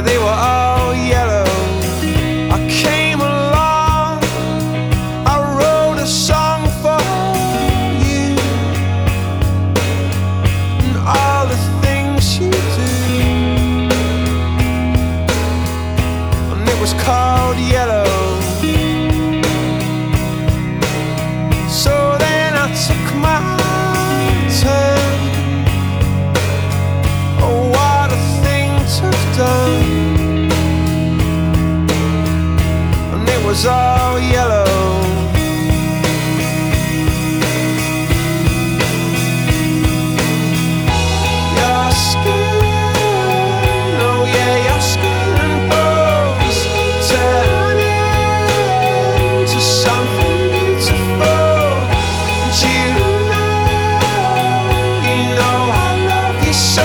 they were all yellow. I came along, I wrote a song for you, and all the things you do, and it was called Yellow. So then I took my turn. Oh, what a thing to have done. And it was all yellow. Your skin, oh yeah, your skin and bones turn into something beautiful. And you know I love you so.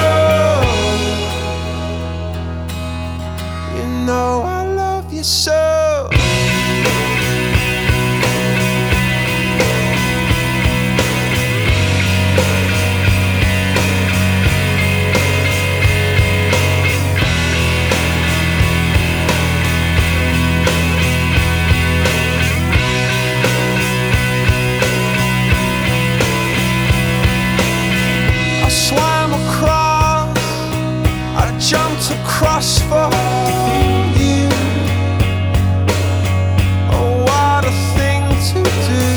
You know I love you so. I swam across, I jumped across for you. Oh, what a thing to do,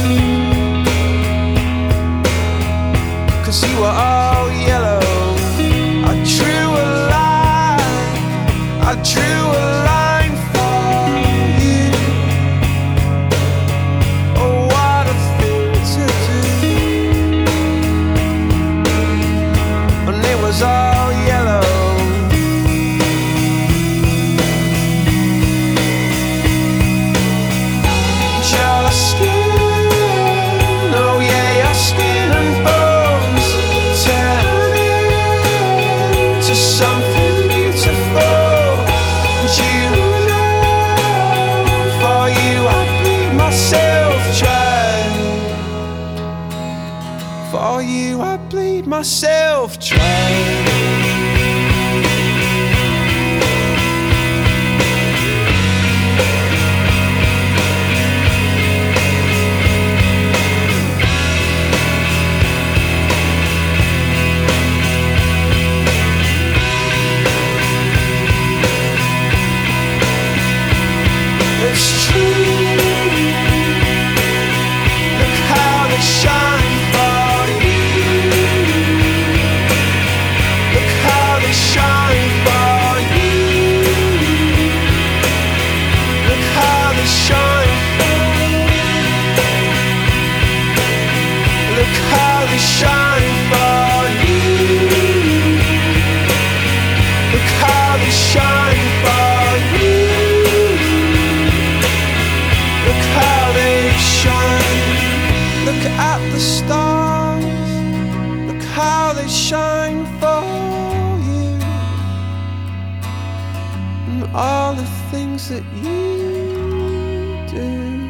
'cause you were all yellow. I drew a line, I drew a line for you. Oh, what a thing to do, and it was all yellow. Your skin, oh yeah, your skin and bones turn into something beautiful. And you know, for you I bleed myself dry. For you I bleed myself dry. It's true. Look how they shine for you. Look how they shine for you. Look how they shine. Look how they shine for you. Look how they shine for you. Look how they shine. Look at the stars. Look how they shine for you, and all the things that you do.